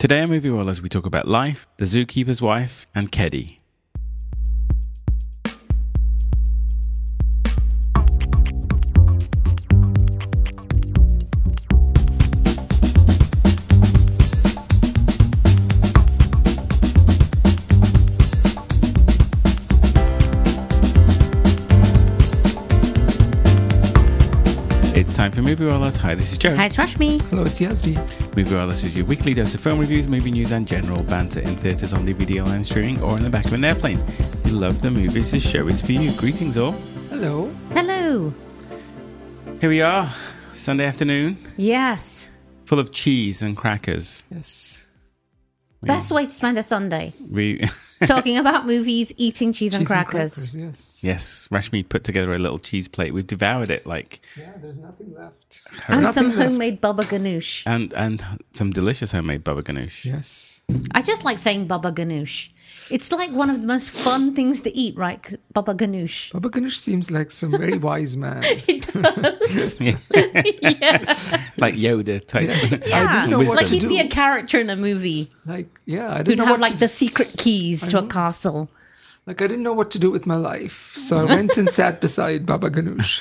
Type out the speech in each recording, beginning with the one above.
Today on Movie Wallers, we talk about Life, The Zookeeper's Wife, and Keddy. It's time for Movie Wallers. Hi, this is Joe. Hi, it's Rashmi. Hello, it's Yazdi. Movie Wallers is your weekly dose of film reviews, movie news, and general banter in theatres, on DVD, online streaming, or in the back of an airplane. If you love the movies, this show is for you. Greetings, all. Hello. Hello. Here we are, Sunday afternoon, Yes. full of cheese and crackers. Yes. Best way to spend a Sunday. We Talking about movies, eating cheese and Cheese crackers. yes. Yes, Rashmi put together a little cheese plate. We've devoured it like... Yeah, there's nothing left. And Nothing some left. homemade baba ganoush. And some delicious homemade baba ganoush. Yes. I just like saying baba ganoush. It's like one of the most fun things to eat, right? 'Cause baba ganoush. Baba Ganesh seems like some very wise man. It does. Yeah. Yeah. Like Yoda type. Yeah. didn't know what Like to he'd do. be a character in a movie Like, yeah, I who'd didn't know have what like to the secret keys to a castle. Like, I didn't know what to do with my life. So I went and sat beside Baba Ganoush.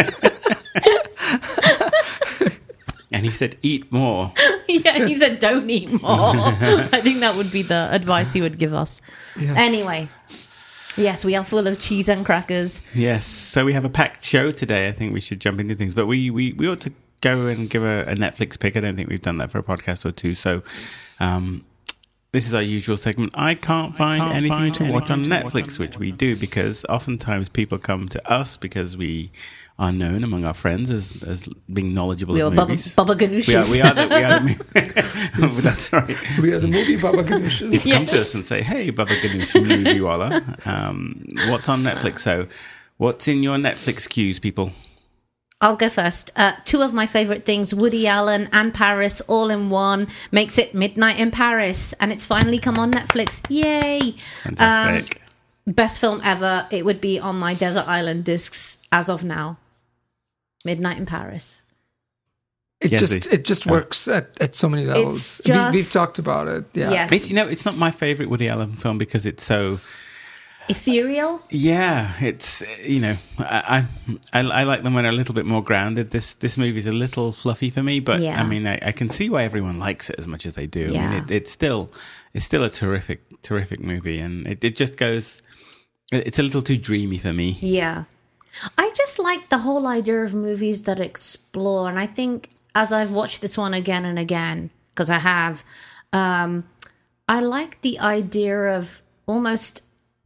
And he said, eat more. Yeah, he said don't eat more. I think that would be the advice he would give us. Yes. Anyway, yes, we are full of cheese and crackers. Yes. So we have a packed show today. I think we should jump into things. But we ought to go and give a Netflix pick. I don't think we've done that for a podcast or two. So this is our usual segment. I can't find anything to watch on Netflix, which we do because oftentimes people come to us because we are known among our friends as being knowledgeable We are of Baba movies. Ganoushes. We are the that's right. We are the movie Baba Ganoushes. Come to us and say, hey, Baba Ganoush, movie walla. What's on Netflix? So what's in your Netflix queues, people? I'll go first. Two of my favorite things, Woody Allen and Paris, all in one, makes it Midnight in Paris. And it's finally come on Netflix. Yay! Fantastic. Best film ever. It would be on my Desert Island discs as of now. Midnight in Paris. It Yes, just works at so many levels. just- We've talked about it. Yeah. Yes. It's not my favorite Woody Allen film because it's so... Ethereal. Yeah, it's, I like them when they're a little bit more grounded. This movie's a little fluffy for me, but Yeah. I mean, I can see why everyone likes it as much as they do. I mean, Yeah. it's still a terrific movie, and it just goes. It's a little too dreamy for me. Yeah. I just like the whole idea of movies that explore. And I think as I've watched this one again and again, because I have, I like the idea of almost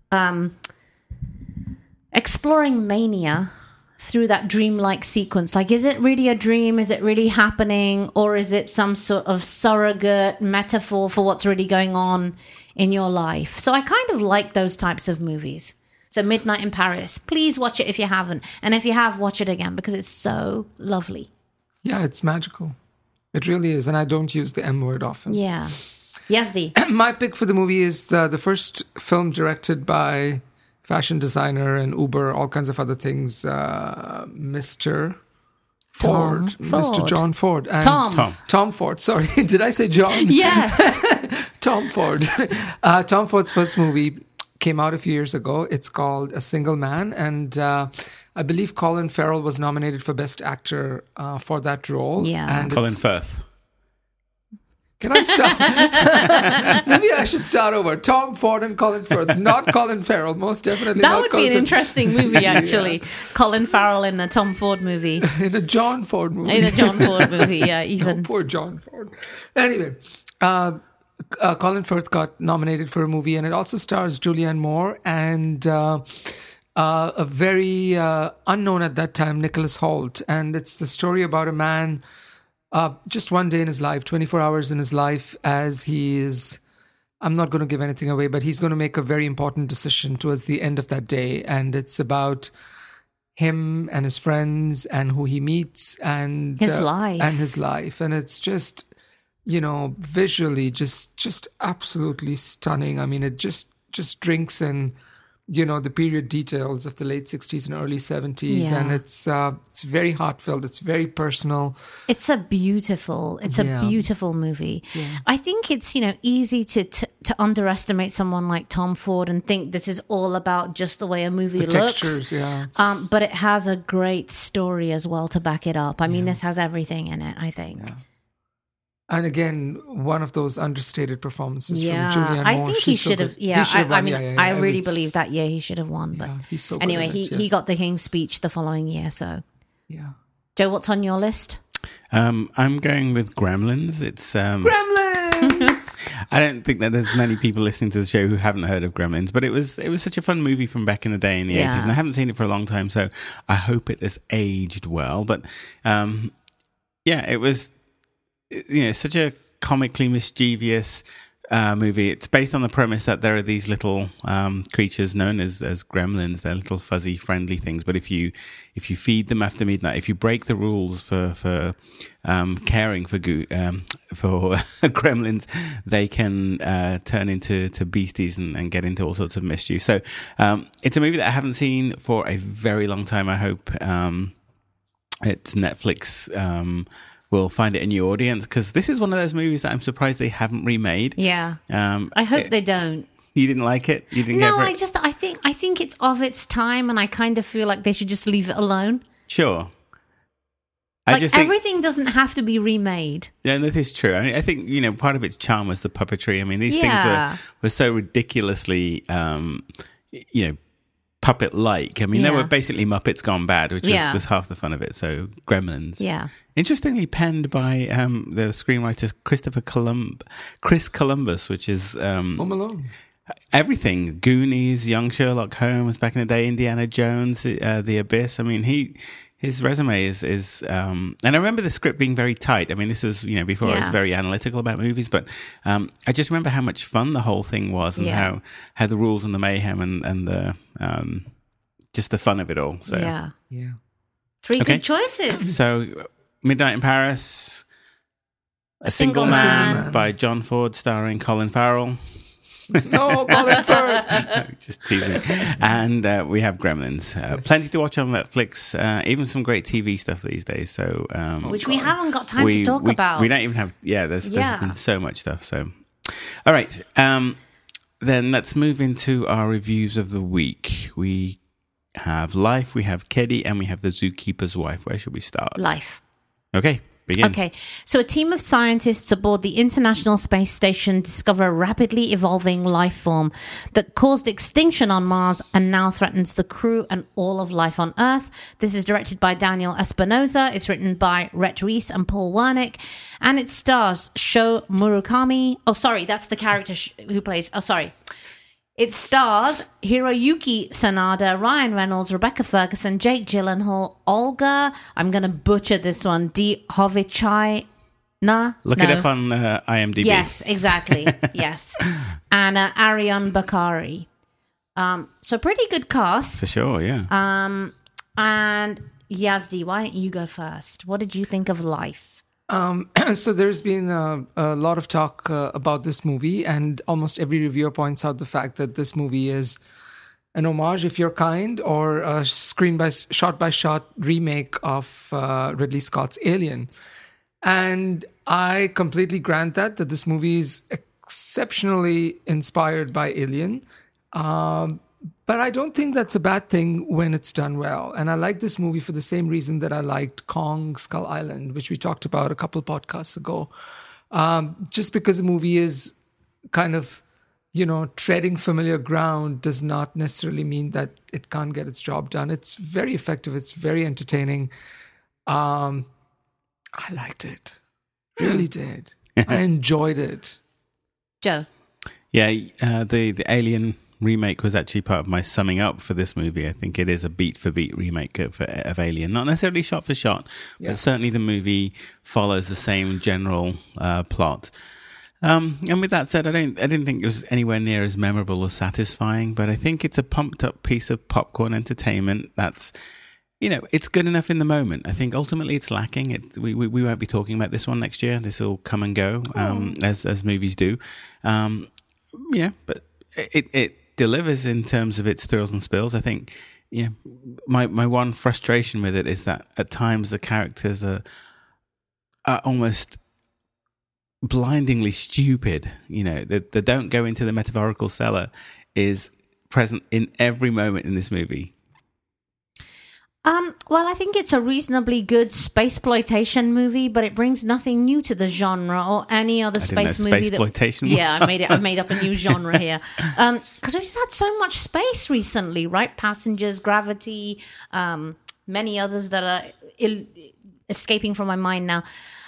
exploring mania through that dreamlike sequence. Like, is it really a dream? Is it really happening? Or is it some sort of surrogate metaphor for what's really going on in your life? So I kind of like those types of movies. So Midnight in Paris, please watch it if you haven't. And if you have, watch it again because it's so lovely. Yeah, it's magical. It really is. And I don't use the M word often. Yeah. Yazdi. My pick for the movie is the first film directed by fashion designer and Uber, all kinds of other things, Mr. Ford. Mr. John Ford. And Tom Ford. Sorry, did I say John? Yes. Tom Ford. Tom Ford's first movie came out a few years ago. It's called A Single Man. And I believe Colin Farrell was nominated for Best Actor for that role. Yeah. And Colin Firth. Can I start? Maybe I should start over. Tom Ford and Colin Firth, not Colin Farrell. Most definitely That not would Colin be an Farrell. interesting movie, actually. Colin Farrell in a Tom Ford movie. In a John Ford movie. In a John Ford movie, yeah, Oh, even. poor John Ford. Anyway, Colin Firth got nominated for a movie, and it also stars Julianne Moore and a very unknown at that time Nicholas Hoult. And it's the story about a man, just one day in his life, 24 hours in his life, as he is, I'm not going to give anything away, but he's going to make a very important decision towards the end of that day. And it's about him and his friends and who he meets and His life. And his life. And it's just, visually just absolutely stunning. I mean, it just drinks in the period details of the late 60s and early 70s. And it's very heartfelt. It's very personal. It's a beautiful movie. Yeah. I think it's, easy to underestimate someone like Tom Ford and think this is all about just the way a movie looks. Textures, yeah. But it has a great story as well to back it up. I mean, this has everything in it, I think. Yeah. And again, one of those understated performances from Julianne Moore. I think he should have. I really believe that year he should have won. But he's so anyway, good at it, he got the King's Speech the following year. So, yeah. Joe, what's on your list? I'm going with Gremlins. It's Gremlins. I don't think that there's many people listening to the show who haven't heard of Gremlins, but it was such a fun movie from back in the day in the 80s, and I haven't seen it for a long time, so I hope it has aged well. But it was. Such a comically mischievous movie. It's based on the premise that there are these little creatures known as gremlins. They're little fuzzy, friendly things. But if you feed them after midnight, if you break the rules for caring for gremlins, they can turn into beasties and get into all sorts of mischief. So it's a movie that I haven't seen for a very long time. I hope it's Netflix. Will find it a new audience, because this is one of those movies that I'm surprised they haven't remade. Yeah, I hope they don't. You didn't like it? You didn't? No, I think it's of its time, and I kind of feel like they should just leave it alone. Sure. Everything doesn't have to be remade. Yeah, that is true. I think part of its charm was the puppetry. I mean, these things were so ridiculously, puppet-like. I mean, they were basically Muppets gone bad, which was half the fun of it. So, Gremlins. Yeah. Interestingly penned by the screenwriter Chris Columbus, which is... Home Alone. Everything. Goonies, Young Sherlock Holmes, back in the day, Indiana Jones, The Abyss. I mean, his resume is and I remember the script being very tight. I mean, this was, before I was very analytical about movies, but I just remember how much fun the whole thing was, and how the rules and the mayhem and the just the fun of it all. So yeah. Three good choices. So Midnight in Paris, A Single Man by John Ford, starring Colin Farrell. No, Colin Farrell. Just teasing. And we have Gremlins. Plenty to watch on Netflix. Even some great TV stuff these days. So which we haven't got time to talk about. We don't even have. There's been so much stuff. So, all right. Then let's move into our reviews of the week. We have Life, we have Keddy, and we have The Zookeeper's Wife. Where should we start? Life. Okay. Begin. Okay, so a team of scientists aboard the International Space Station discover a rapidly evolving life form that caused extinction on Mars and now threatens the crew and all of life on Earth. This is directed by Daniel Espinosa. It's written by Rhett Reese and Paul Wernick. And it stars Sho Murakami. Oh, sorry, that's the character who plays... Oh, sorry. It stars Hiroyuki Sanada, Ryan Reynolds, Rebecca Ferguson, Jake Gyllenhaal, Olga, I'm going to butcher this one, Hovichina. Look it up on IMDb. Yes, exactly. Yes. And Ariane Bakari. So pretty good cast. For sure, yeah. And Yazdi, why don't you go first? What did you think of Life? So there's been a lot of talk about this movie, and almost every reviewer points out the fact that this movie is an homage, if you're kind, or a shot-by-shot remake of Ridley Scott's Alien. And I completely grant that this movie is exceptionally inspired by Alien. But I don't think that's a bad thing when it's done well. And I like this movie for the same reason that I liked Kong Skull Island, which we talked about a couple podcasts ago. Just because the movie is kind of, treading familiar ground does not necessarily mean that it can't get its job done. It's very effective. It's very entertaining. I liked it. Really did. I enjoyed it. Joe? Yeah, the Alien remake was actually part of my summing up for this movie. I think it is a beat-for-beat remake of Alien. Not necessarily shot-for-shot, but certainly the movie follows the same general plot. And with that said, I didn't think it was anywhere near as memorable or satisfying, but I think it's a pumped-up piece of popcorn entertainment that's, it's good enough in the moment. I think ultimately it's lacking. We won't be talking about this one next year. This will come and go, as movies do. But it delivers in terms of its thrills and spills. I think, my one frustration with it is that at times the characters are almost blindingly stupid. The don't go into the metaphorical cellar is present in every moment in this movie. Well, I think it's a reasonably good spaceploitation movie, but it brings nothing new to the genre or any other space movie. Spaceploitation. Yeah, I've made up a new genre here because we just had so much space recently, right? Passengers, Gravity, many others that are escaping from my mind now.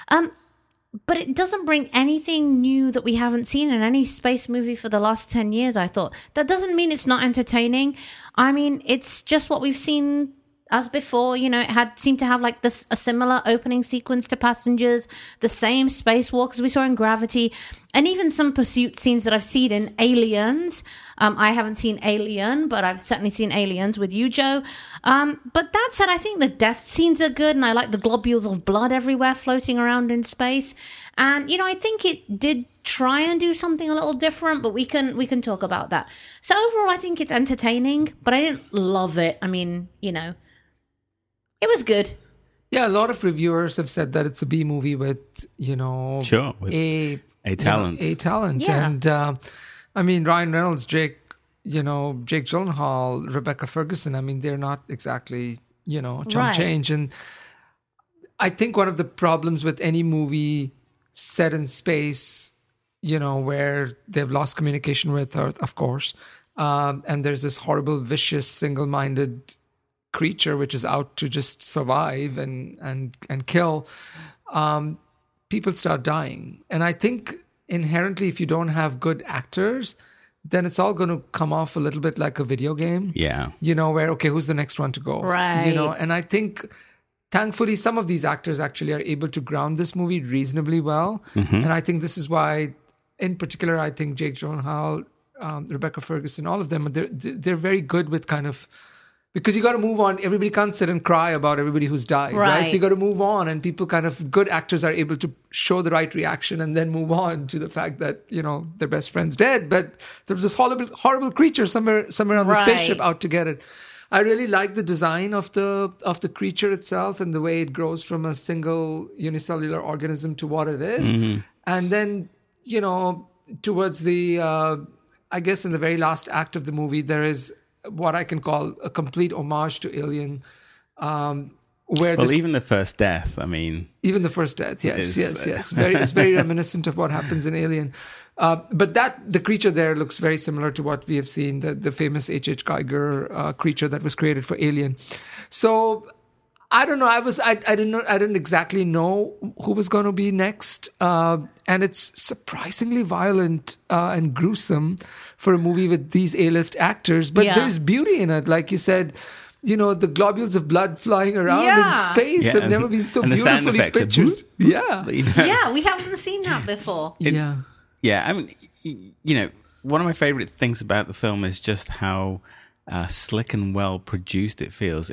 But it doesn't bring anything new that we haven't seen in any space movie for the last 10 years, I thought. That doesn't mean it's not entertaining. I mean, it's just what we've seen as before. It seemed to have like a similar opening sequence to Passengers, the same spacewalk as we saw in Gravity, and even some pursuit scenes that I've seen in Aliens. I haven't seen Alien, but I've certainly seen Aliens with you, Joe. But that said, I think the death scenes are good, and I like the globules of blood everywhere floating around in space. And, I think it did try and do something a little different, but we can talk about that. So overall, I think it's entertaining, but I didn't love it. I mean, it was good. Yeah, a lot of reviewers have said that it's a B movie with, sure, with a talent. A talent. Yeah. And, I mean, Ryan Reynolds, Jake Gyllenhaal, Rebecca Ferguson, I mean, they're not exactly, chump change. And I think one of the problems with any movie set in space, where they've lost communication with Earth, of course, and there's this horrible, vicious, single-minded creature which is out to just survive and kill, people start dying. And I think inherently, if you don't have good actors, then it's all going to come off a little bit like a video game. Yeah. Where, okay, who's the next one to go? Right. And I think thankfully some of these actors actually are able to ground this movie reasonably well. Mm-hmm. And I think this is why, in particular, I think Jake Gyllenhaal, Rebecca Ferguson, all of them, they're very good with kind of, because you got to move on. Everybody can't sit and cry about everybody who's died, right? So you got to move on, and people good actors are able to show the right reaction and then move on to the fact that, their best friend's dead, but there was this horrible creature somewhere on the spaceship out to get it. I really like the design of the creature itself and the way it grows from a single unicellular organism to what it is. Mm-hmm. And then, towards the, I guess in the very last act of the movie, there is what I can call a complete homage to Alien, even the first death. I mean, even the first death. Yes. It's very reminiscent of what happens in Alien. But the creature there looks very similar to what we have seen, the famous H.H. Geiger creature that was created for Alien. So I don't know. I didn't exactly know who was going to be next, and it's surprisingly violent and gruesome for a movie with these A-list actors. But there's beauty in it, like you said. The globules of blood flying around in space have never been so beautifully pictured. Yeah, we haven't seen that before. Yeah. I mean, one of my favorite things about the film is just how slick and well produced it feels.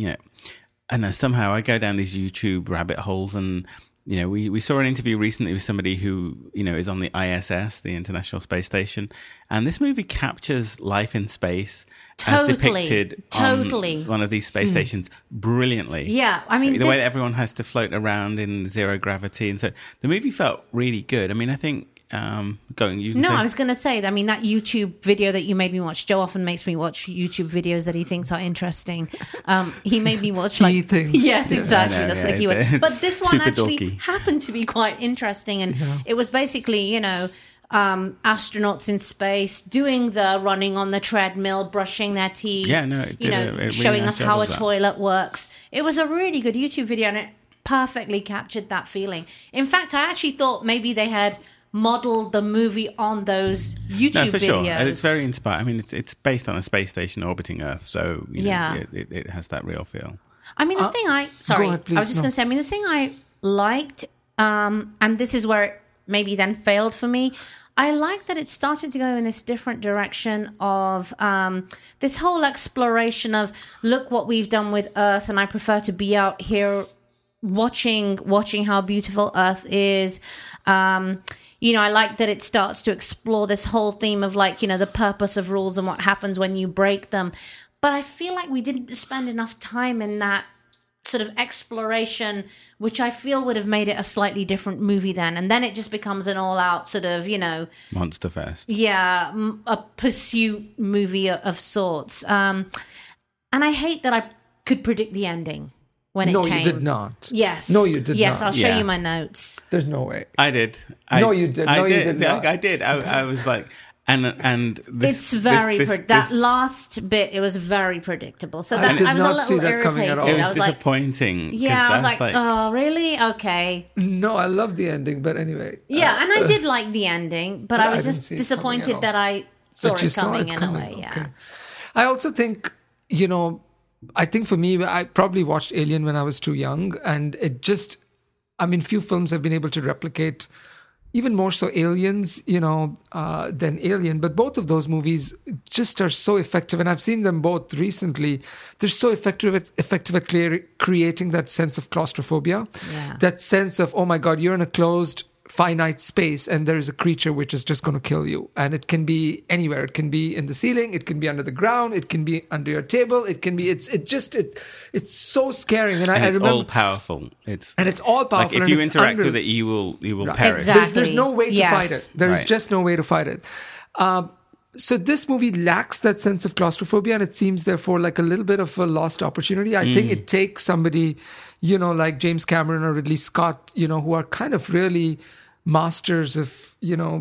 I know somehow I go down these YouTube rabbit holes, and we saw an interview recently with somebody who is on the ISS, the International Space Station, and this movie captures life in space as depicted on one of these space stations brilliantly. Yeah, I mean the way that everyone has to float around in zero gravity, and so the movie felt really good. I mean, I think. I was going to say, I mean, that YouTube video that you made me watch, Joe often makes me watch YouTube videos that he thinks are interesting. He made me watch he thinks. Yes, exactly. That's the keyword. But this one actually dorky. happened to be quite interesting. And it was basically, astronauts in space doing the running on the treadmill, brushing their teeth, showing us how a toilet works. It was a really good YouTube video, and it perfectly captured that feeling. In fact, I actually thought maybe they had modeled the movie on those YouTube videos. Sure. And it's very inspiring. I mean, it's based on a space station orbiting Earth, so it has that real feel. I mean, the thing I was just going to say, the thing I liked, and this is where it maybe then failed for me, I liked that it started to go in this different direction of this whole exploration of, look what we've done with Earth, and I prefer to be out here watching how beautiful Earth is. I like that it starts to explore this whole theme of like, the purpose of rules and what happens when you break them. But I feel like we didn't spend enough time in that sort of exploration, which I feel would have made it a slightly different movie then. And then it just becomes an all-out sort of, Monster Fest. Yeah, a pursuit movie of sorts. And I hate that I could predict the ending when it came. No, you did not. Yes. No, you did not. Yes, I'll show Yeah. you my notes. There's no way. I did. No, you did. No, you did not. I did. I was like, and this, It's very that this- last bit. It was very predictable. So I that did I was a not little see that coming irritated. at all. It was I was like, disappointing. 'cause yeah, I was that's like, oh, really? Okay. No, I love the ending, but anyway. Yeah, and I did like the ending, but I was didn't just see it coming at disappointed all. that I saw But you it saw coming it in coming. a way. Yeah. Okay. I also think, I think for me, I probably watched Alien when I was too young, and it just, few films have been able to replicate, even more so Aliens, than Alien. But both of those movies just are so effective, and I've seen them both recently. They're so effective at creating that sense of claustrophobia, Yeah. that sense of, oh my God, you're in a closed, finite space, and there is a creature which is just going to kill you. And it can be anywhere. It can be in the ceiling. It can be under the ground. It can be under your table. It can be. It's so scary. And I it's remember, all powerful. It's all powerful. Like if and you it's interact unreal. with it, you will Right. perish. Exactly. There's no way to Yes. fight it. There's Right. just no way to fight it. So this movie lacks that sense of claustrophobia, and it seems therefore like a little bit of a lost opportunity. I think it takes somebody, like James Cameron or Ridley Scott, who are kind of really masters of,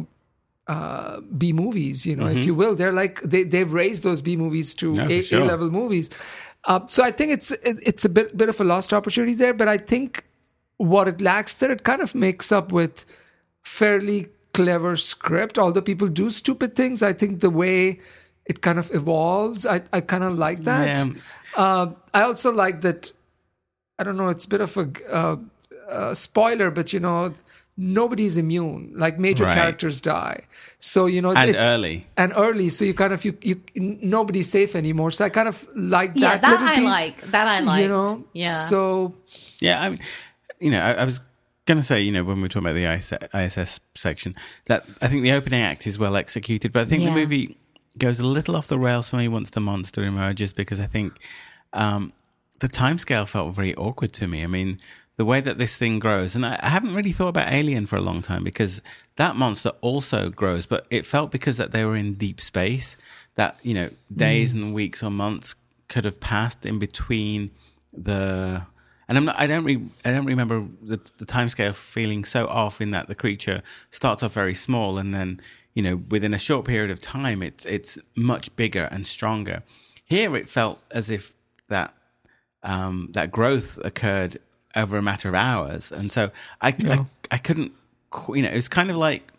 B movies, if you will. They're like they've raised those B movies to No, for sure. A-level movies. So I think it's a bit of a lost opportunity there, but I think what it lacks there, it kind of makes up with fairly clever script. Although people do stupid things, I think the way it kind of evolves, I kind of like that. I also like that. I don't know. It's a bit of a spoiler, but nobody's immune. Like major Right. characters die, so And early. So you kind of you nobody's safe anymore. So I kind of like Yeah, that little I piece. like. That I liked. Yeah. So Yeah, I was going to say, when we were talking about the ISS section, that I think the opening act is well executed, but I think the Yeah. movie goes a little off the rails for me once the monster emerges, because I think the timescale felt very awkward to me. I mean, the way that this thing grows, and I haven't really thought about Alien for a long time, because that monster also grows, but it felt because that they were in deep space that, days and weeks or months could have passed in between the... And I don't remember the timescale feeling so off, in that the creature starts off very small, and then within a short period of time it's much bigger and stronger. Here it felt as if that growth occurred over a matter of hours, and so I couldn't. It was kind of like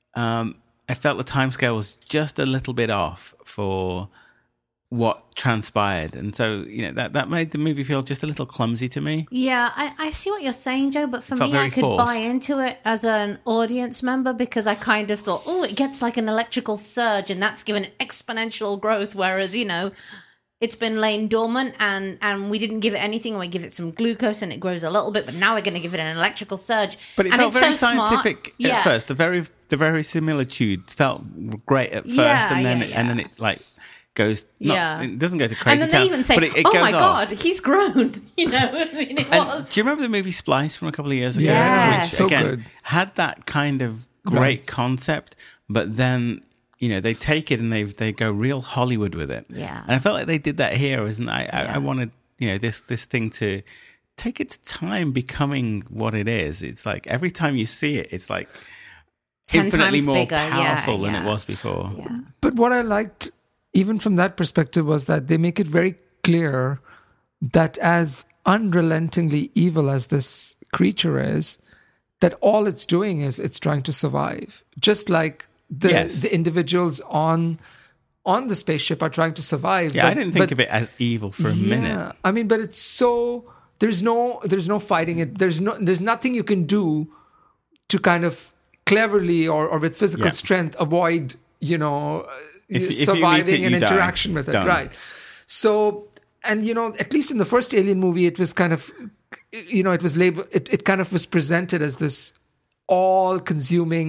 I felt the timescale was just a little bit off for what transpired, and so that made the movie feel just a little clumsy to me. Yeah, I see what you're saying, Joe, but for Felt me, I very could forced. buy into it as an audience member, because I kind of thought, it gets like an electrical surge, and that's given exponential growth, whereas, it's been laying dormant, and we didn't give it anything. We give it some glucose, and it grows a little bit, but now we're going to give it an electrical surge. But it and felt it's very so smart. scientific Yeah. at first. The very similitude felt great at first, Yeah, and then yeah, and then it like goes. Yeah. It doesn't go to crazy And then they town, even say, but it "Oh goes my off. God, he's grown!" It And was. do you remember the movie Splice from a couple of years ago? Yes. Which So again good. had that kind of great Right. concept, but then they take it and they go real Hollywood with it. Yeah. And I felt like they did that here, wasn't I wanted this thing to take its time becoming what it is. It's like every time you see it, it's like 10 infinitely times more bigger. Yeah, powerful than it yeah. was before. Yeah. But what I liked, even from that perspective, was that they make it very clear that as unrelentingly evil as this creature is, that all it's doing is it's trying to survive. Just like the individuals on the spaceship are trying to survive. Yeah, I didn't think of it as evil for a minute. Yeah, I mean, but it's so there's no fighting it. There's nothing you can do to kind of cleverly or with physical strength avoid If you meet surviving it, an you die. interaction with it, Done. right? So, and at least in the first Alien movie, it was kind of it was labeled. It kind of was presented as this all-consuming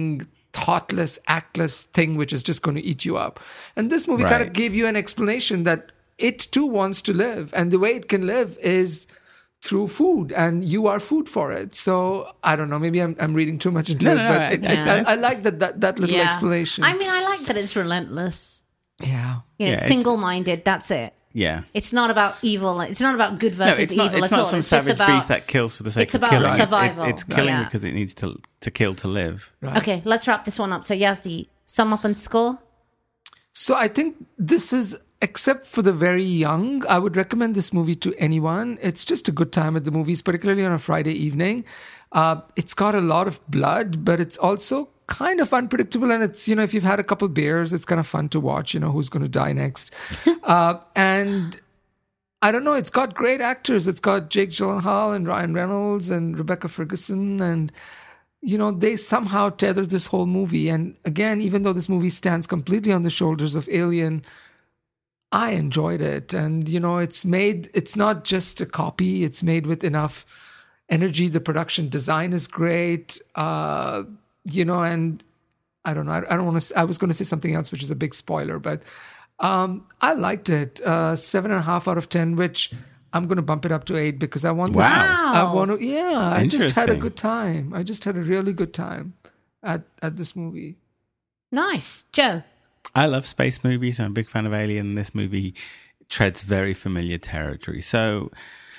thoughtless, actless thing which is just going to eat you up. And this movie kind Right. of gave you an explanation that it too wants to live. And the way it can live is through food, and you are food for it. So I don't know, maybe I'm reading too much into No, it, no, but no, I like that little explanation. I mean, I like that it's relentless. Yeah. You know, Yeah, it's- single-minded. That's it. Yeah. It's not about evil. It's not about good No, versus it's not, evil it's at not all. some It's just savage about beast that kills for the sake it's of about killing. survival. It's killing Yeah. because it needs to kill to live. Right. Okay, let's wrap this one up. So Yazdi, sum up and score. So I think this is, except for the very young, I would recommend this movie to anyone. It's just a good time at the movies, particularly on a Friday evening. It's got a lot of blood, but it's also kind of unpredictable. And it's, if you've had a couple beers, it's kind of fun to watch, who's going to die next. And I don't know, it's got great actors. It's got Jake Gyllenhaal and Ryan Reynolds and Rebecca Ferguson, and they somehow tether this whole movie. And again, even though this movie stands completely on the shoulders of Alien, I enjoyed it. And, it's not just a copy, it's made with enough energy. The production design is great, and I don't know, I don't want to, I was going to say something else, which is a big spoiler, but I liked it. 7.5 out of 10, which I'm going to bump it up to 8 because I want this. Wow. I want to, I just had a Interesting. good time. I just had a really good time at this movie. Nice. Joe. I love space movies. I'm a big fan of Alien. This movie treads very familiar territory. So,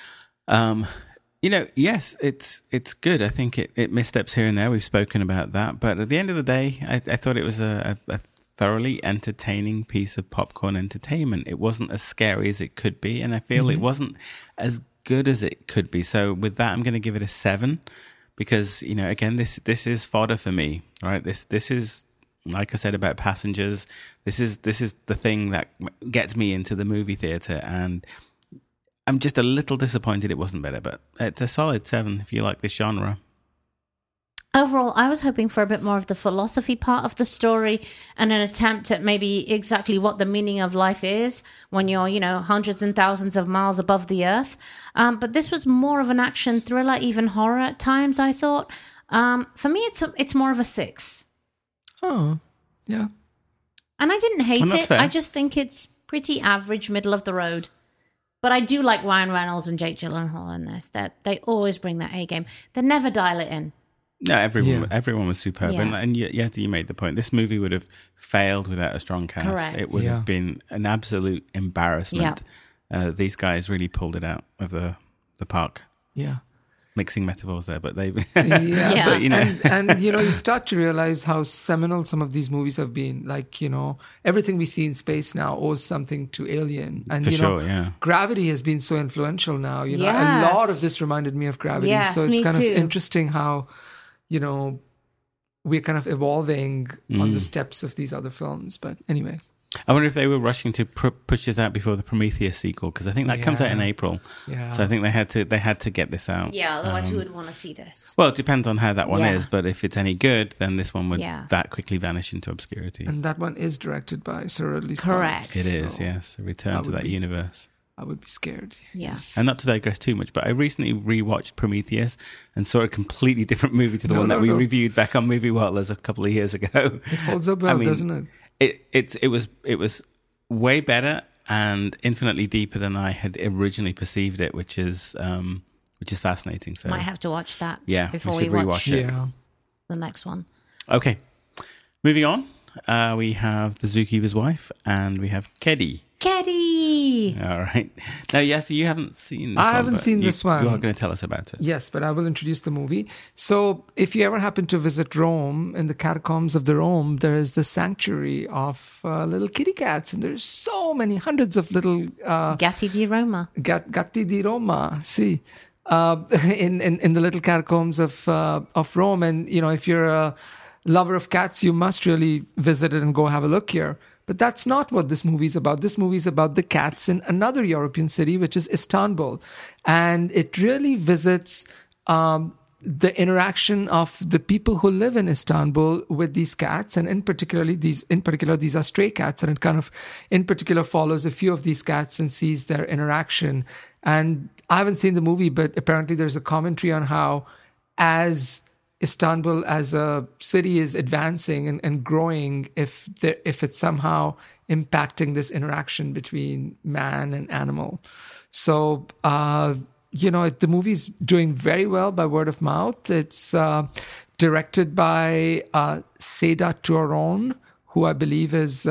yes, it's good. I think it missteps here and there. We've spoken about that. But at the end of the day, I thought it was a thoroughly entertaining piece of popcorn entertainment. It wasn't as scary as it could be, and I feel it wasn't as good as it could be. So with that, I'm going to give it a 7 because, again, this is fodder for me, right? This is, like I said about Passengers, this is the thing that gets me into the movie theater, and I'm just a little disappointed it wasn't better, but it's a solid 7 if you like this genre. Overall, I was hoping for a bit more of the philosophy part of the story and an attempt at maybe exactly what the meaning of life is when you're, hundreds and thousands of miles above the earth. But this was more of an action thriller, even horror at times, I thought. For me, it's more of a 6. Oh, yeah. And I didn't hate And that's it. fair. I just think it's pretty average, middle of the road. But I do like Ryan Reynolds and Jake Gyllenhaal in this. That they always bring that A game. They never dial it in. No, everyone was superb. Yeah. And yes, you made the point. This movie would have failed without a strong cast. Correct. It would have been an absolute embarrassment. These guys really pulled it out of the park. Yeah. Mixing metaphors there, but they... Yeah. But, and you start to realize how seminal some of these movies have been. Like, everything we see in space now owes something to Alien. And, For sure, yeah. Gravity has been so influential now. A Yes. lot of this reminded me of Gravity. Yes, so it's me kind too. of interesting how, we're kind of evolving on the steps of these other films. But anyway. I wonder if they were rushing to push this out before the Prometheus sequel, because I think that comes out in April. Yeah. So I think they had to get this out. Yeah, otherwise who would want to see this? Well, it depends on how that one Yeah. is, but if it's any good, then this one would Yeah. that quickly vanish into obscurity. And that one is directed by Sir Ridley Scott. Correct. It is, So yes, a return that to would that be- universe. I would be scared. Yeah. And not to digress too much, but I recently rewatched Prometheus and saw a completely different movie to the one that we reviewed back on Movie Whattlers a couple of years ago. It holds up well, doesn't it? It was way better and infinitely deeper than I had originally perceived it, which is fascinating. So Might have to watch that we before we should watch rewatch it. Yeah. the next one. Okay, moving on. We have The Zookeeper's Wife and we have Keddy. Keddy! All right. Now, Yassi, you haven't seen this I one. haven't but seen this one. You are going to tell us about it. Yes, but I will introduce the movie. So, if you ever happen to visit Rome, in the catacombs of the Rome, there is the sanctuary of little kitty cats, and there's so many hundreds of little Gatti di Roma. gatti di Roma. See, in the little catacombs of Rome, and if you're a lover of cats, you must really visit it and go have a look here. But that's not what this movie is about. This movie is about the cats in another European city, which is Istanbul. And it really visits the interaction of the people who live in Istanbul with these cats. And in particular, these are stray cats. And it kind of, in particular, follows a few of these cats and sees their interaction. And I haven't seen the movie, but apparently there's a commentary on how, as Istanbul as a city is advancing and growing if it's somehow impacting this interaction between man and animal. So, the movie's doing very well by word of mouth. It's directed by Seda Turan, who I believe is,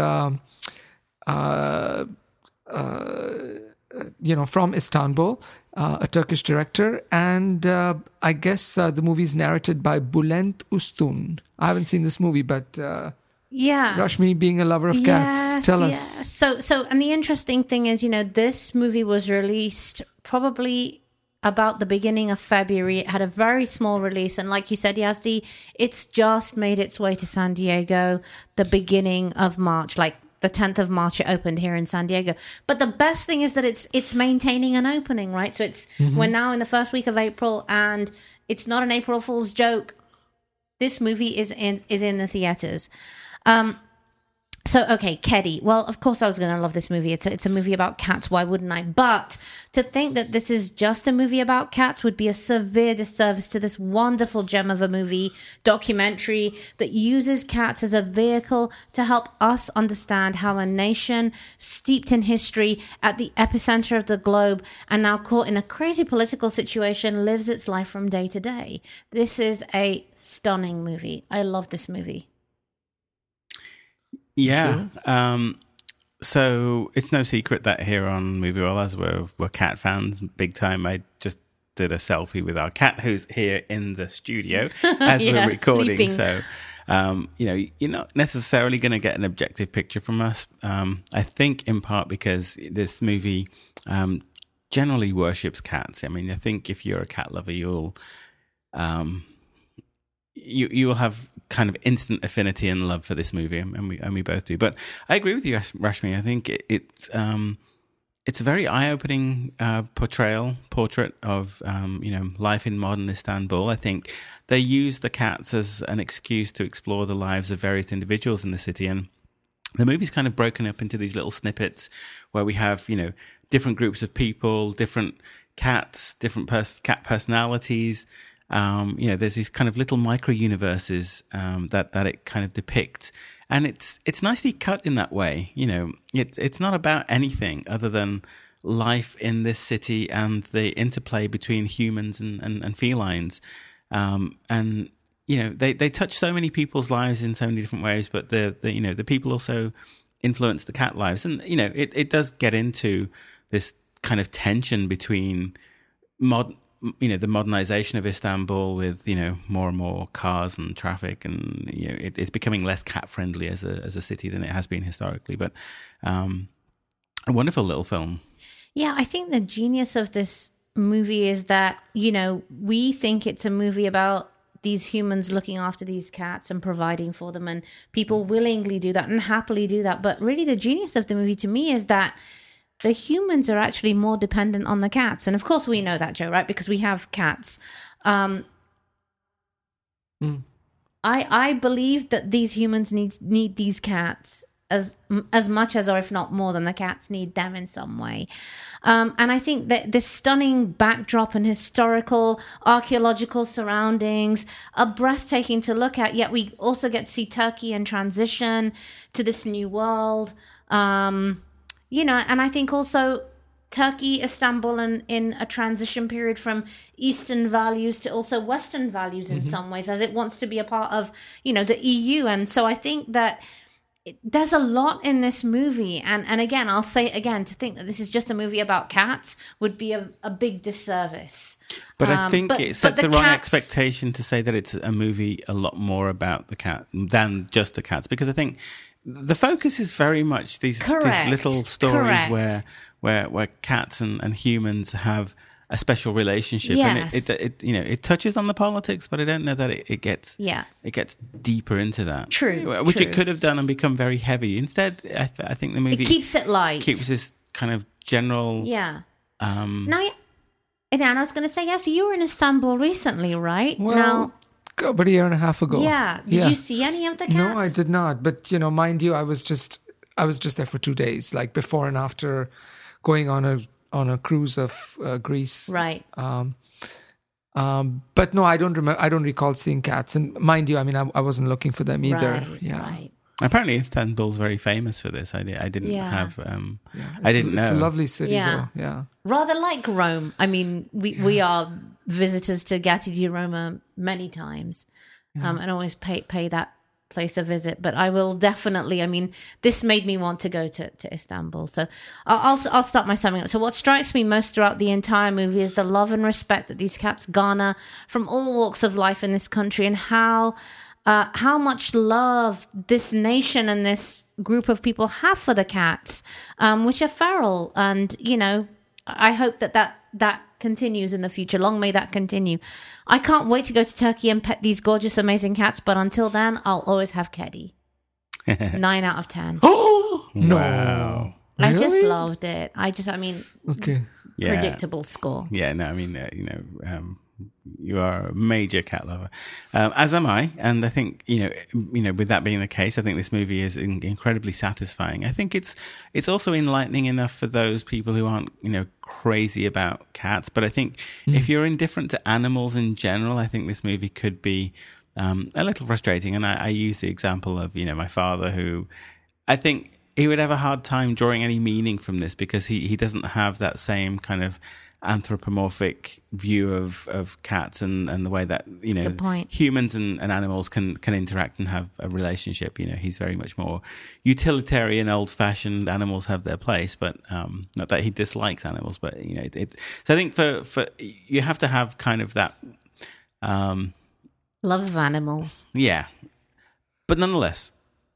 from Istanbul, a Turkish director. And I guess the movie's narrated by Bülent Ustun. I haven't seen this movie, but Rashmi, being a lover of cats, tell us. So, and the interesting thing is, this movie was released probably about the beginning of February. It had a very small release, and like you said, Yazdi, it's just made its way to San Diego the beginning of March, like the 10th of March it opened here in San Diego. But the best thing is that it's maintaining an opening, right? So we're now in the first week of April, and it's not an April Fool's joke. This movie is in the theaters. So, okay, Keddy. Well, of course I was going to love this movie. It's a movie about cats. Why wouldn't I? But to think that this is just a movie about cats would be a severe disservice to this wonderful gem of a movie, documentary, that uses cats as a vehicle to help us understand how a nation steeped in history at the epicenter of the globe and now caught in a crazy political situation lives its life from day to day. This is a stunning movie. I love this movie. Yeah. Sure. So it's no secret that here on Movie Roll, as we're cat fans big time, I just did a selfie with our cat who's here in the studio as we're recording. Sleeping. So, you're not necessarily going to get an objective picture from us. I think in part because this movie generally worships cats. I mean, I think if you're a cat lover, you'll have kind of instant affinity and love for this movie, and we both do. But I agree with you, Rashmi. I think it's a very eye-opening portrait of life in modern Istanbul. I think they use the cats as an excuse to explore the lives of various individuals in the city, and the movie's kind of broken up into these little snippets where we have different groups of people, different cats, different cat personalities. There's these kind of little micro universes that it kind of depicts, and it's nicely cut in that way. It's not about anything other than life in this city and the interplay between humans and felines. They touch so many people's lives in so many different ways, but the people also influence the cat lives, and it does get into this kind of tension between the modernization of Istanbul with, more and more cars and traffic, and, it's becoming less cat friendly as a city than it has been historically. But a wonderful little film. Yeah, I think the genius of this movie is that, we think it's a movie about these humans looking after these cats and providing for them, and people willingly do that and happily do that. But really the genius of the movie to me is that the humans are actually more dependent on the cats. And of course we know that, Joe, right? Because we have cats. I believe that these humans need these cats as much as, or if not more than, the cats need them in some way. And I think that this stunning backdrop and historical, archaeological surroundings are breathtaking to look at, yet we also get to see Turkey in transition to this new world. And I think also Turkey, Istanbul, in a transition period from Eastern values to also Western values in some ways, as it wants to be a part of, the EU. And so I think that there's a lot in this movie. And again, I'll say it again, to think that this is just a movie about cats would be a big disservice. But I think it sets the wrong expectation to say that it's a movie a lot more about the cat than just the cats, because I think the focus is very much these little stories where cats and humans have a special relationship. Yes. And it touches on the politics, but I don't know that it gets deeper into that. True. Which it could have done and become very heavy. Instead, I think the movie keeps it light. Keeps this kind of general. Yeah. Now, and I was going to say, yes, you were in Istanbul recently, right? Well, about a year and a half ago. Yeah. Did you see any of the cats? No, I did not. But, mind you, I was just there for 2 days, like before and after going on a cruise of Greece. Right. But no, I don't remember. I don't recall seeing cats. And mind you, I mean, I wasn't looking for them either. Right, Yeah. right. Apparently, Istanbul's very famous for this. I didn't Yeah. have. Yeah. I didn't know. It's a lovely city, Yeah. though. Yeah. Rather like Rome. I mean, we are visitors to Gatti di Roma many times, and always pay that place a visit. But I will definitely. I mean, this made me want to go to Istanbul. So I'll start my summing up. So what strikes me most throughout the entire movie is the love and respect that these cats garner from all walks of life in this country, and how much love this nation and this group of people have for the cats, which are feral. And, you know, I hope that continues in the future. Long may that continue. I can't wait to go to Turkey and pet these gorgeous, amazing cats. But until then, I'll always have Keddy. 9 out of 10. Oh, no. Wow. I just Really? loved it. I mean, Okay. Yeah. predictable score. Yeah, no, I mean, you are a major cat lover, as am I. And I think, with that being the case, I think this movie is incredibly satisfying. I think it's also enlightening enough for those people who aren't, crazy about cats. But I think if you're indifferent to animals in general, I think this movie could be a little frustrating. And I use the example of, my father, who I think he would have a hard time drawing any meaning from this because he doesn't have that same kind of anthropomorphic view of cats and the way that Good point. humans and animals can interact and have a relationship. He's very much more utilitarian, old-fashioned. Animals have their place, but not that he dislikes animals, but so I think for you have to have kind of that Love of animals. yeah, but nonetheless,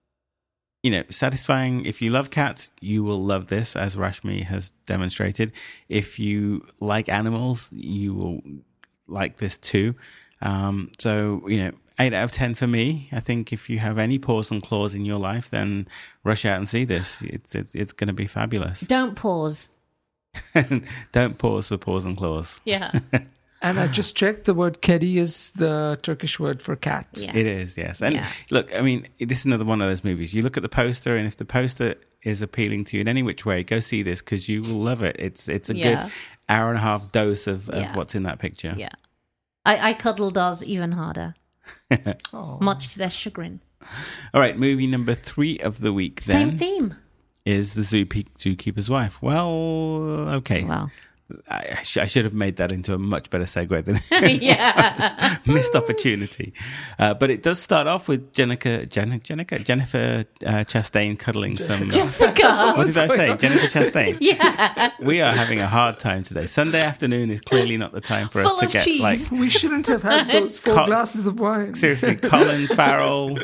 satisfying. If you love cats, you will love this, as Rashmi has demonstrated. If you like animals, you will like this too. So, 8 out of 10 for me. I think if you have any paws and claws in your life, then rush out and see this. It's going to be fabulous. Don't pause. Don't pause for paws and claws. Yeah. And I just checked, the word kedi is the Turkish word for cat. Yeah. It is, yes. And Yeah. look, I mean, this is another one of those movies. You look at the poster, and if the poster is appealing to you in any which way, go see this because you will love it. It's a Yeah. good hour and a half dose of Yeah. what's in that picture. Yeah. I cuddled ours even harder, Oh. much to their chagrin. All right, movie number 3 of the week Same then theme. is The Zookeeper's Wife. Well, okay. Well, I should have made that into a much better segue than yeah. missed opportunity. But it does start off with Jennifer Chastain cuddling some... Jessica. What did I say? Jennifer Chastain? Yeah. We are having a hard time today. Sunday afternoon is clearly not the time for Full us to of get cheese. like... We shouldn't have had those 4 glasses of wine. Seriously, Colin Farrell,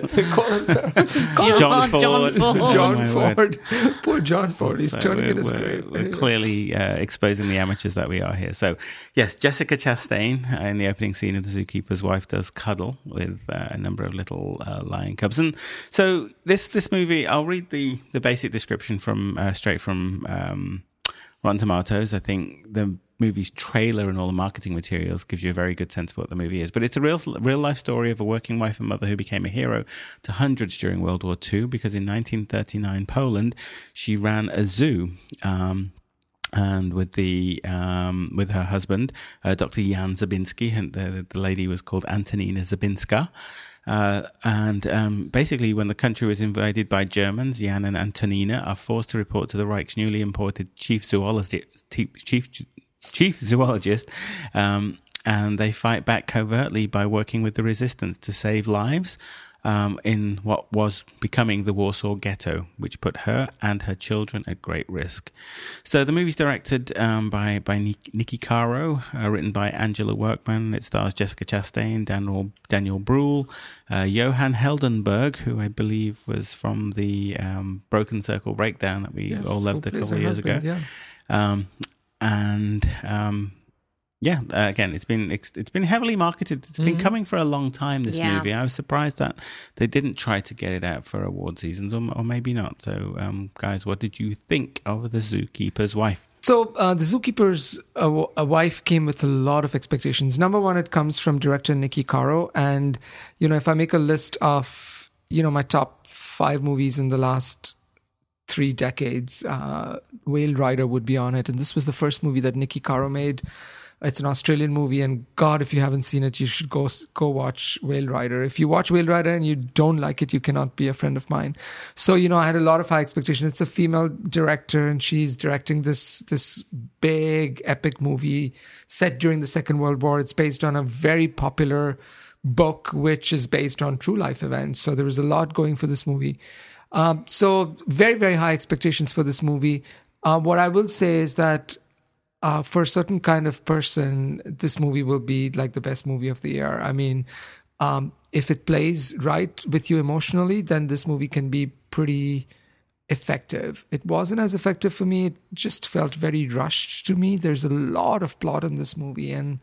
Colin John Ford. John Oh, my word. Ford. Poor John Ford. He's So turning in his we're grave. clearly exposing the amateurs that we are here. So, yes, Jessica Chastain in the opening scene of The Zookeeper's Wife does cuddle with a number of little lion cubs. And so this movie, I'll read the basic description from straight from Rotten Tomatoes. I think the movie's trailer and all the marketing materials gives you a very good sense of what the movie is. But it's a real life story of a working wife and mother who became a hero to hundreds during World War II because in 1939 Poland, she ran a zoo. And with her husband, Dr. Jan Zabinski, and the lady was called Antonina Zabinska. And basically, when the country was invaded by Germans, Jan and Antonina are forced to report to the Reich's newly appointed chief zoologist, and they fight back covertly by working with the resistance to save lives. In what was becoming the Warsaw Ghetto, which put her and her children at great risk. So the movie's directed by Nikki Caro, written by Angela Workman. It stars Jessica Chastain, Daniel Bruhl, Johan Heldenberg, who I believe was from the Broken Circle Breakdown that we all loved a couple of years ago. Yeah. Again, it's been heavily marketed. It's been coming for a long time, this Yeah. movie. I was surprised that they didn't try to get it out for award seasons, or maybe not. So, guys, what did you think of The Zookeeper's Wife? So The Zookeeper's Wife came with a lot of expectations. Number one, it comes from director Nikki Caro. And, if I make a list of, my top 5 movies in the last 3 decades, Whale Rider would be on it. And this was the first movie that Nikki Caro made. It's an Australian movie, and God, if you haven't seen it, you should go watch Whale Rider. If you watch Whale Rider and you don't like it, you cannot be a friend of mine. So, I had a lot of high expectations. It's a female director, and she's directing this big epic movie set during the Second World War. It's based on a very popular book, which is based on true life events. So there was a lot going for this movie. So very, very high expectations for this movie. What I will say is that for a certain kind of person, this movie will be like the best movie of the year. I mean, if it plays right with you emotionally, then this movie can be pretty effective. It wasn't as effective for me. It just felt very rushed to me. There's a lot of plot in this movie, and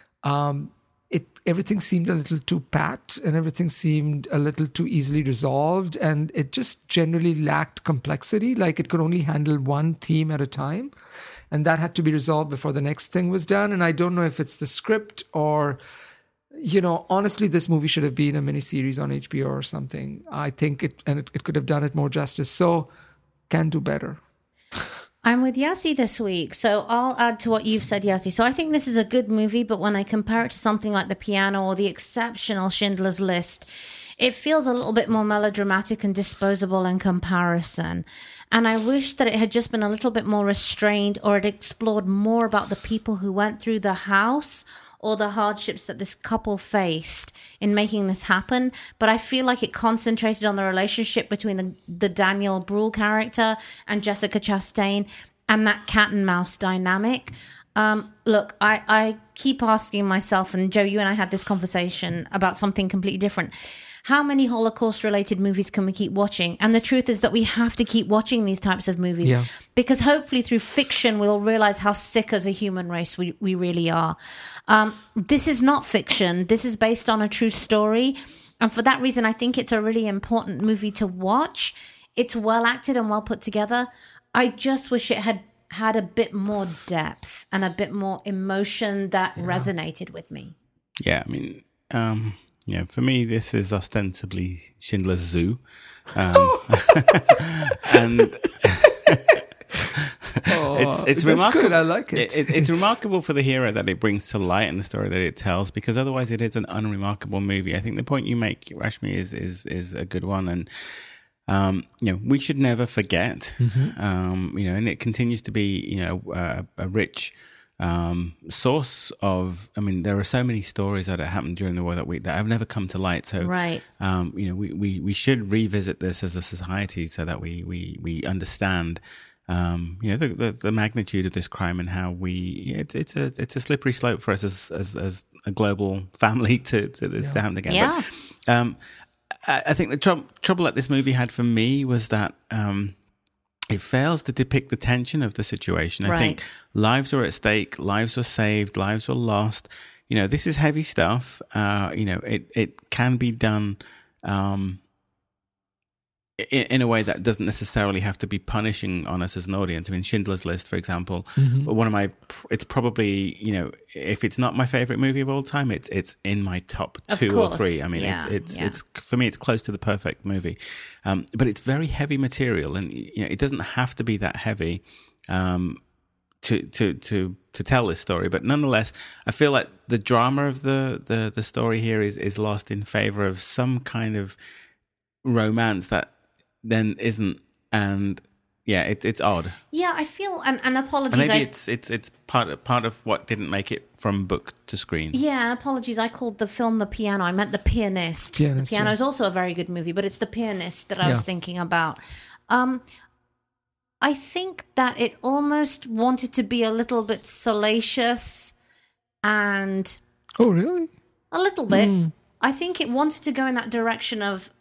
everything seemed a little too pat, and everything seemed a little too easily resolved, and it just generally lacked complexity. Like, it could only handle one theme at a time, and that had to be resolved before the next thing was done. And I don't know if it's the script or, honestly, this movie should have been a miniseries on HBO or something. I think it could have done it more justice. So, can do better. I'm with Yassi this week, so I'll add to what you've said, Yassi. So I think this is a good movie, but when I compare it to something like The Piano or the exceptional Schindler's List, it feels a little bit more melodramatic and disposable in comparison. And I wish that it had just been a little bit more restrained, or it explored more about the people who went through the house or the hardships that this couple faced in making this happen. But I feel like it concentrated on the relationship between the Daniel Bruhl character and Jessica Chastain, and that cat and mouse dynamic. Look, I keep asking myself, and Joe, you and I had this conversation about something completely different. How many Holocaust-related movies can we keep watching? And the truth is that we have to keep watching these types of movies, because hopefully through fiction we'll realize how sick as a human race we really are. This is not fiction. This is based on a true story. And for that reason, I think it's a really important movie to watch. It's well acted and well put together. I just wish it had a bit more depth and a bit more emotion that resonated with me. Yeah, I mean... for me, this is ostensibly Schindler's Zoo. And it's remarkable. Good. I like it. It's remarkable for the hero that it brings to light and the story that it tells, because otherwise it is an unremarkable movie. I think the point you make, Rashmi, is a good one. And, we should never forget, and it continues to be, a rich source of, there are so many stories that happened during the war that have never come to light. So, right. We should revisit this as a society so that we understand, the magnitude of this crime and how it's a slippery slope for us as a global family to this to happen again. Yeah. But, I think the trouble that this movie had for me was that, it fails to depict the tension of the situation. I think lives were at stake, lives were saved, lives were lost. This is heavy stuff. It can be done in a way that doesn't necessarily have to be punishing on us as an audience. I mean, Schindler's List, for example, it's probably, if it's not my favorite movie of all time, it's in my top 2 or 3. I mean, it's for me, it's close to the perfect movie. But it's very heavy material, and it doesn't have to be that heavy to tell this story. But nonetheless, I feel like the drama of the story here is lost in favor of some kind of romance that then isn't. And it's odd. Yeah, I feel, and apologies. And maybe it's part of what didn't make it from book to screen. Yeah, and apologies. I called the film The Piano. I meant The Pianist. The Piano is also a very good movie, but it's The Pianist that I was thinking about. I think that it almost wanted to be a little bit salacious, and oh, really? A little bit. I think it wanted to go in that direction of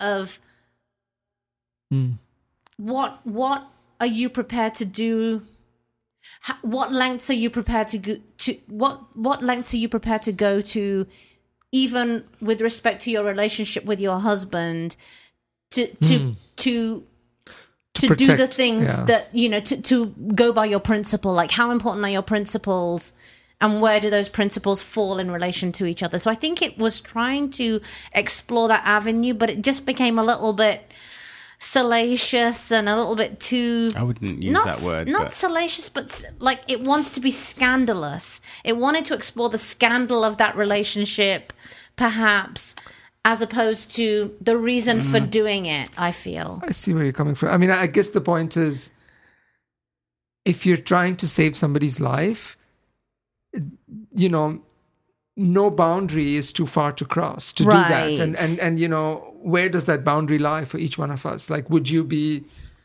what are you prepared to do? What lengths are you prepared to go to? What lengths are you prepared to go to, even with respect to your relationship with your husband, to do the things that to go by your principle? Like, how important are your principles, and where do those principles fall in relation to each other? So I think it was trying to explore that avenue, but it just became a little bit salacious and a little bit too... I wouldn't use that word. Not salacious, but like it wanted to be scandalous. It wanted to explore the scandal of that relationship, perhaps, as opposed to the reason for doing it, I feel. I see where you're coming from. I mean, I guess the point is, if you're trying to save somebody's life, you know, no boundary is too far to cross to do that. And you know, where does that boundary lie for each one of us? Like, would you be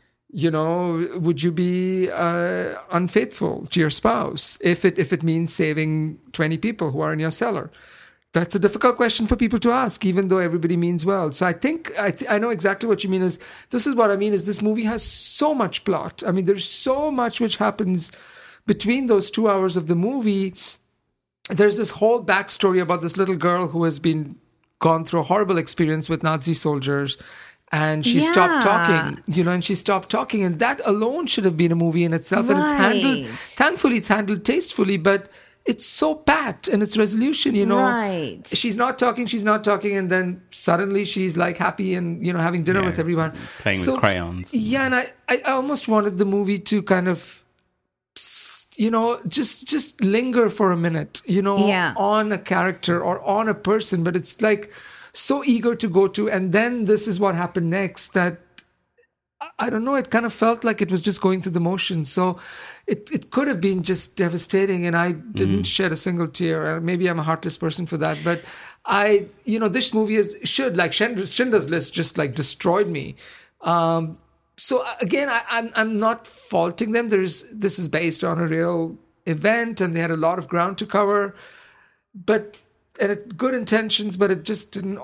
unfaithful to your spouse if it means saving 20 people who are in your cellar? That's a difficult question for people to ask, even though everybody means well. So I think I know exactly what you mean. This is what I mean is this movie has so much plot. I mean, there's so much which happens between those 2 hours of the movie. There's this whole backstory about this little girl who has gone through a horrible experience with Nazi soldiers, and she stopped talking, you know, and that alone should have been a movie in itself. Right. And thankfully it's handled tastefully, but it's so pat in its resolution, you know. Right. She's not talking, and then suddenly she's like happy and, you know, having dinner with everyone. Playing with crayons. Yeah, and I almost wanted the movie to kind of, you know, just linger for a minute, you know, on a character or on a person. But it's like so eager to go to, and then this is what happened next that, I don't know, it kind of felt like it was just going through the motions. So it could have been just devastating, and I didn't shed a single tear. Maybe I'm a heartless person for that, but this movie like Schindler's List just like destroyed me. So again, I'm not faulting them. This is based on a real event, and they had a lot of ground to cover, but and it good intentions, but it just didn't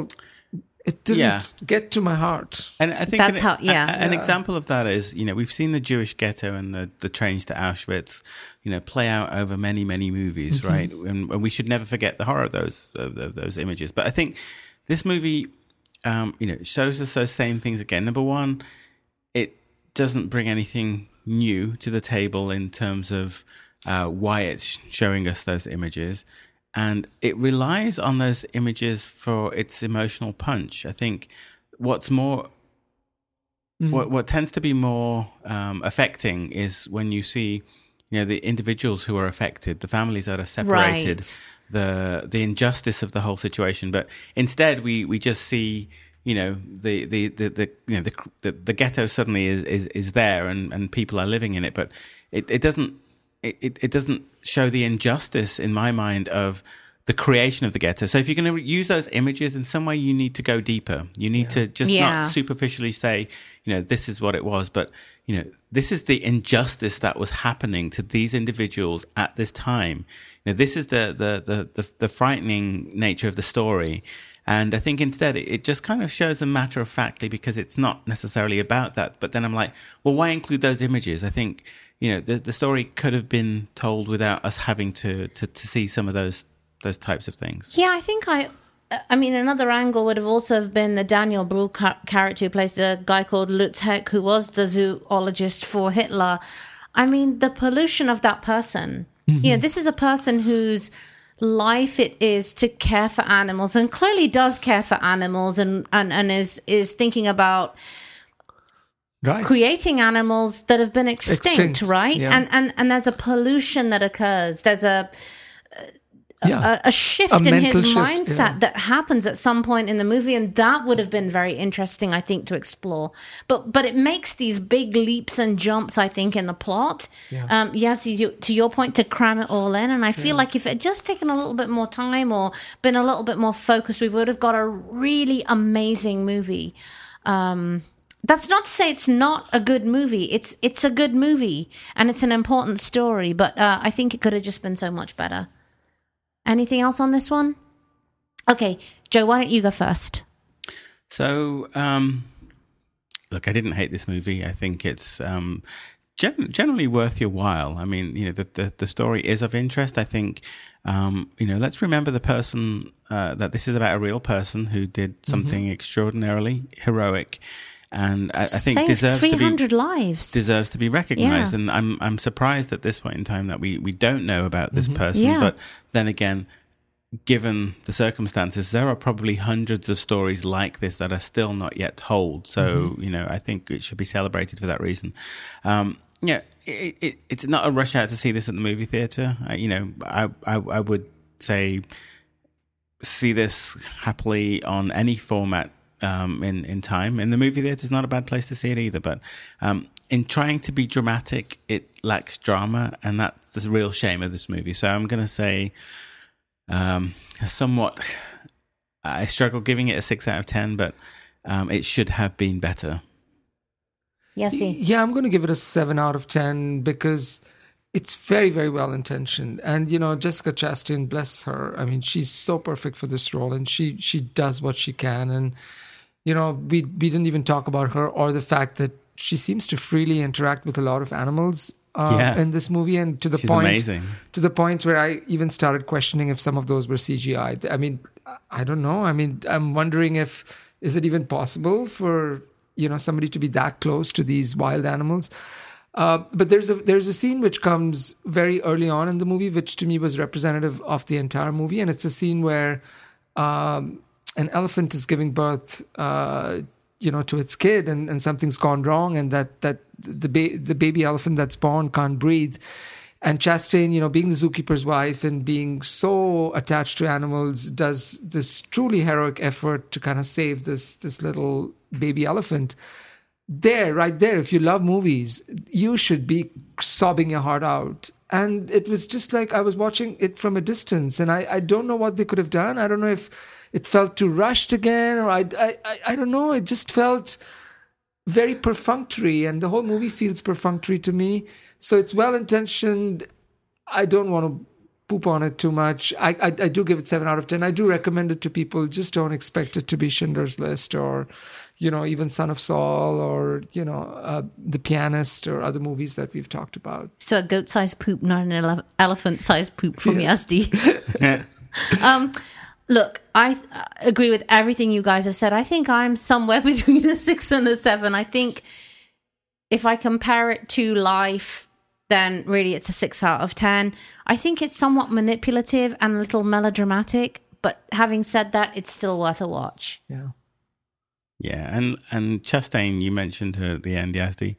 get to my heart. And I think an example of that is, you know, we've seen the Jewish ghetto and the trains to Auschwitz, you know, play out over many, many movies, right? And we should never forget the horror of those images. But I think this movie, you know, shows us those same things again. Number one, it doesn't bring anything new to the table in terms of why it's showing us those images. And it relies on those images for its emotional punch. I think what tends to be more affecting is when you see, you know, the individuals who are affected, the families that are separated, the injustice of the whole situation. But instead, we just see, you know, the ghetto suddenly is there and people are living in it, but it doesn't show the injustice in my mind of the creation of the ghetto. So if you're going to use those images in some way, you need to go deeper. You need to just not superficially say, you know, this is what it was, but, you know, this is the injustice that was happening to these individuals at this time. You know, this is the frightening nature of the story. And I think instead it just kind of shows them matter of factly because it's not necessarily about that. But then I'm like, well, why include those images? I think, you know, the story could have been told without us having to see some of those types of things. Yeah, I think I mean, another angle would have also been the Daniel Brühl character who plays a guy called Lutz Heck, who was the zoologist for Hitler. I mean, the pollution of that person. You know, this is a person whose life it is to care for animals and clearly does care for animals and is thinking about creating animals that have been extinct. Right? Yeah. And there's a pollution that occurs. There's a shift in his mindset that happens at some point in the movie, and that would have been very interesting, I think, to explore. But it makes these big leaps and jumps, I think, in the plot. Yes, to your point, to cram it all in. And I feel like if it had just taken a little bit more time or been a little bit more focused, we would have got a really amazing movie. That's not to say it's not a good movie. It's a good movie, and it's an important story. But I think it could have just been so much better. Anything else on this one? Okay, Joe, why don't you go first? So, look, I didn't hate this movie. I think it's generally worth your while. I mean, you know, the story is of interest. I think, you know, let's remember the person, that this is about a real person who did something extraordinarily heroic. And I think deserves 300 lives. Deserves to be recognized. Yeah. And I'm surprised at this point in time that we don't know about this person. Yeah. But then again, given the circumstances, there are probably hundreds of stories like this that are still not yet told. So, I think it should be celebrated for that reason. It's not a rush out to see this at the movie theatre. I would say see this happily on any format in time. In the movie theatre is not a bad place to see it either, but in trying to be dramatic, it lacks drama, and that's the real shame of this movie. So I'm going to say somewhat, I struggle giving it a 6 out of 10, but it should have been better. Yes, Steve. Yeah, I'm going to give it a 7 out of 10 because it's very, very well intentioned. And, Jessica Chastain, bless her. I mean, she's so perfect for this role, and she does what she can. And, we didn't even talk about her or the fact that she seems to freely interact with a lot of animals in this movie. And to the point where I even started questioning if some of those were CGI. I mean, I don't know. I mean, I'm wondering is it even possible for somebody to be that close to these wild animals. But there's a scene which comes very early on in the movie, which to me was representative of the entire movie. And it's a scene where an elephant is giving birth, to its kid, and something's gone wrong, and that the baby elephant that's born can't breathe. And Chastain, being the zookeeper's wife and being so attached to animals, does this truly heroic effort to kind of save this little baby elephant. Right there, if you love movies, you should be sobbing your heart out. And it was just like I was watching it from a distance, and I don't know what they could have done. I don't know if it felt too rushed again, or I don't know. It just felt very perfunctory, and the whole movie feels perfunctory to me. So it's well-intentioned. I don't want to poop on it too much. I do give it 7 out of 10. I do recommend it to people. Just don't expect it to be Schindler's List or, even Son of Saul or, The Pianist or other movies that we've talked about. So a goat-sized poop, not an elephant-sized poop from Yazdi. Look, I agree with everything you guys have said. I think I'm somewhere between a 6 and a 7. I think if I compare it to Life, then really it's a 6 out of 10. I think it's somewhat manipulative and a little melodramatic, but having said that, it's still worth a watch. Yeah. Yeah, and Chastain, you mentioned her at the end, Yazdi.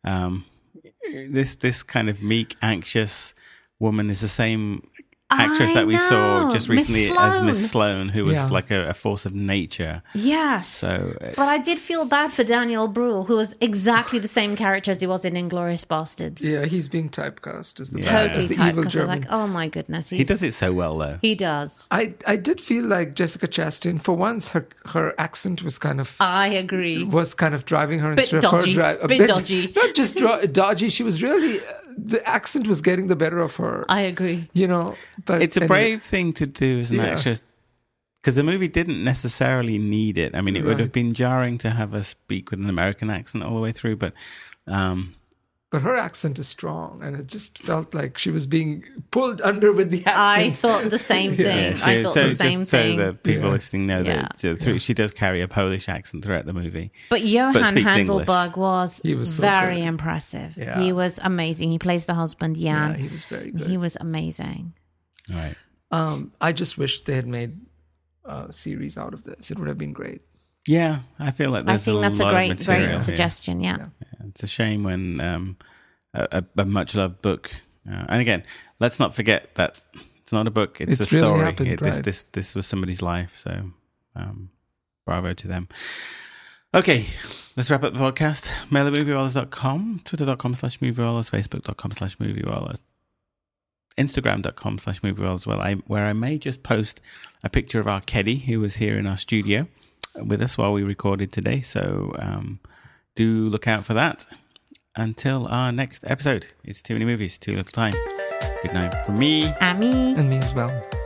This kind of meek, anxious woman is the same actress that we saw just recently as Miss Sloane, who was like a force of nature. Yes. So, but I did feel bad for Daniel Bruhl, who was exactly the same character as he was in Inglourious Bastards. Yeah, he's being typecast as the evil German. I was like, oh my goodness. He does it so well, though. He does. I did feel like Jessica Chastain, for once, her accent was kind of... I agree. Was kind of driving her instead of her... A bit dodgy. Not just dodgy, she was really... The accent was getting the better of her. I agree. But it's a brave thing to do as an actress, because the movie didn't necessarily need it. I mean, it would have been jarring to have her speak with an American accent all the way through, but her accent is strong, and it just felt like she was being pulled under with the accent. I thought the same thing. I thought the same thing. So that people listening know that she does carry a Polish accent throughout the movie. But Johan Handelberg was so very impressive. Yeah. He was amazing. He plays the husband, Jan. Yeah, he was very good. He was amazing. All right. I just wish they had made a series out of this. It would have been great. Yeah, I feel like there's that's a great suggestion. Yeah. It's a shame when a much loved book, and again, let's not forget that it's not a book; it's a story. Really happened, right. This was somebody's life, so bravo to them. Okay, let's wrap up the podcast. Mail at movierollers.com, twitter.com/movierollers, facebook.com/movierollers, instagram.com/movierollers as well, where I may just post a picture of our Keddy, who was here in our studio with us while we recorded today. So do look out for that. Until our next episode, it's Too Many Movies, Too Little Time. Good night from me. Amy. And me as well.